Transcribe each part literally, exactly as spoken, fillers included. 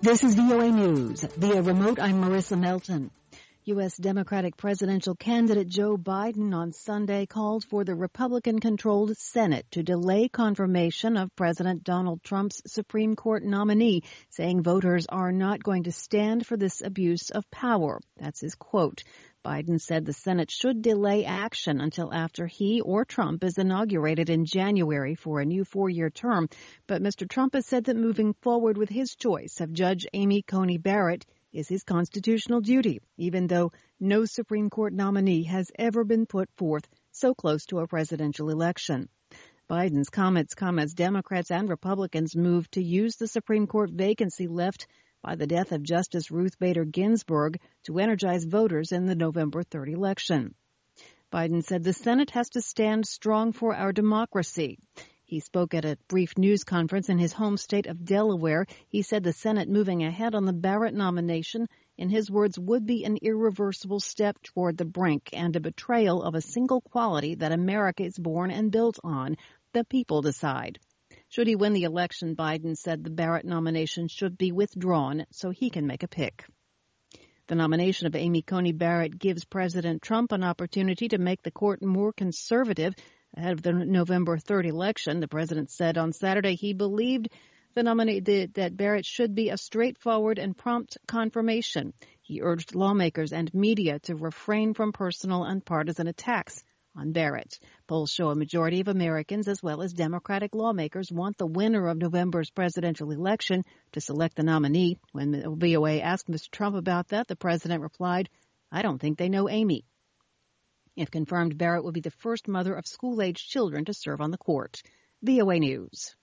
This is V O A News. Via remote, I'm Marissa Melton. U S Democratic presidential candidate Joe Biden on Sunday called for the Republican-controlled Senate to delay confirmation of President Donald Trump's Supreme Court nominee, saying voters are not going to stand for this abuse of power. That's his quote. Biden said the Senate should delay action until after he or Trump is inaugurated in January for a new four-year term. But Mister Trump has said that moving forward with his choice of Judge Amy Coney Barrett is his constitutional duty, even though no Supreme Court nominee has ever been put forth so close to a presidential election. Biden's comments come as Democrats and Republicans move to use the Supreme Court vacancy left by the death of Justice Ruth Bader Ginsburg to energize voters in the November third election. Biden said the Senate has to stand strong for our democracy. He spoke at a brief news conference in his home state of Delaware. He said the Senate moving ahead on the Barrett nomination, in his words, would be an irreversible step toward the brink and a betrayal of a single quality that America is born and built on: the people decide. Should he win the election, Biden said the Barrett nomination should be withdrawn so he can make a pick. The nomination of Amy Coney Barrett gives President Trump an opportunity to make the court more conservative ahead of the November third election. The president said on Saturday he believed the nominee that Barrett should be a straightforward and prompt confirmation. He urged lawmakers and media to refrain from personal and partisan attacks on Barrett. Polls show a majority of Americans, as well as Democratic lawmakers, want the winner of November's presidential election to select the nominee. When V O A asked Mister Trump about that, the president replied, "I don't think they know Amy." If confirmed, Barrett will be the first mother of school-aged children to serve on the court. V O A News.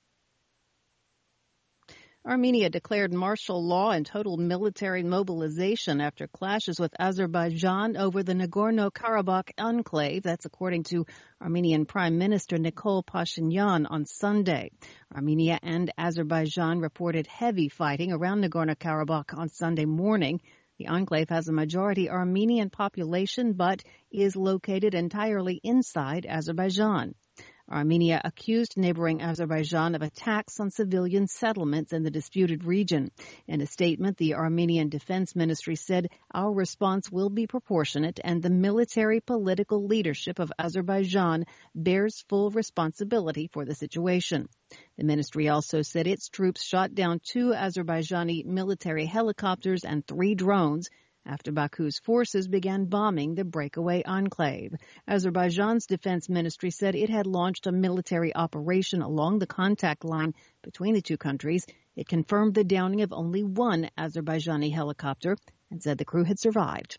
Armenia declared martial law and total military mobilization after clashes with Azerbaijan over the Nagorno-Karabakh enclave. That's according to Armenian Prime Minister Nikol Pashinyan on Sunday. Armenia and Azerbaijan reported heavy fighting around Nagorno-Karabakh on Sunday morning. The enclave has a majority Armenian population but is located entirely inside Azerbaijan. Armenia accused neighboring Azerbaijan of attacks on civilian settlements in the disputed region. In a statement, the Armenian Defense Ministry said, "Our response will be proportionate and the military political leadership of Azerbaijan bears full responsibility for the situation." The ministry also said its troops shot down two Azerbaijani military helicopters and three drones after Baku's forces began bombing the breakaway enclave. Azerbaijan's defense ministry said it had launched a military operation along the contact line between the two countries. It confirmed the downing of only one Azerbaijani helicopter and said the crew had survived.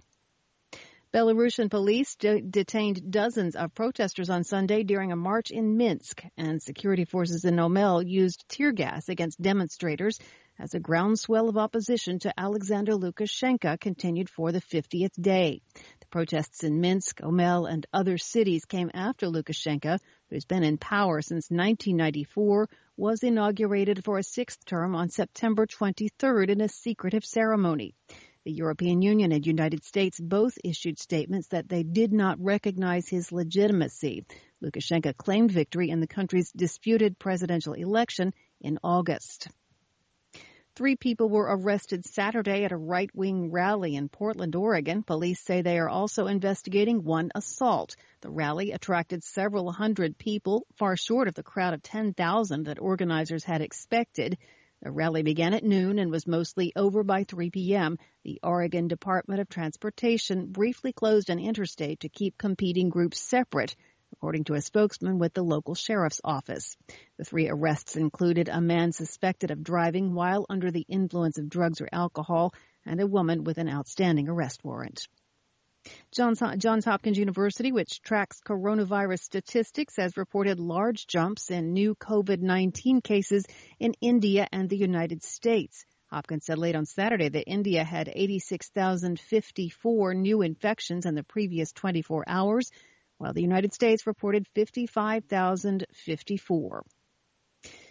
Belarusian police de- detained dozens of protesters on Sunday during a march in Minsk, and security forces in Omel used tear gas against demonstrators as a groundswell of opposition to Alexander Lukashenko continued for the fiftieth day. The protests in Minsk, Omel, and other cities came after Lukashenko, who's been in power since nineteen ninety-four, was inaugurated for a sixth term on September twenty-third in a secretive ceremony. The European Union and United States both issued statements that they did not recognize his legitimacy. Lukashenko claimed victory in the country's disputed presidential election in August. Three people were arrested Saturday at a right-wing rally in Portland, Oregon. Police say they are also investigating one assault. The rally attracted several hundred people, far short of the crowd of ten thousand that organizers had expected. The rally began at noon and was mostly over by three p.m. The Oregon Department of Transportation briefly closed an interstate to keep competing groups separate, according to a spokesman with the local sheriff's office. The three arrests included a man suspected of driving while under the influence of drugs or alcohol and a woman with an outstanding arrest warrant. Johns, Johns Hopkins University, which tracks coronavirus statistics, has reported large jumps in new COVID nineteen cases in India and the United States. Hopkins said late on Saturday that India had eighty-six thousand fifty-four new infections in the previous twenty-four hours, while the United States reported fifty-five thousand fifty-four.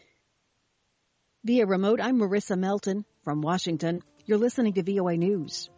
Via remote, I'm Marissa Melton from Washington. You're listening to V O A News.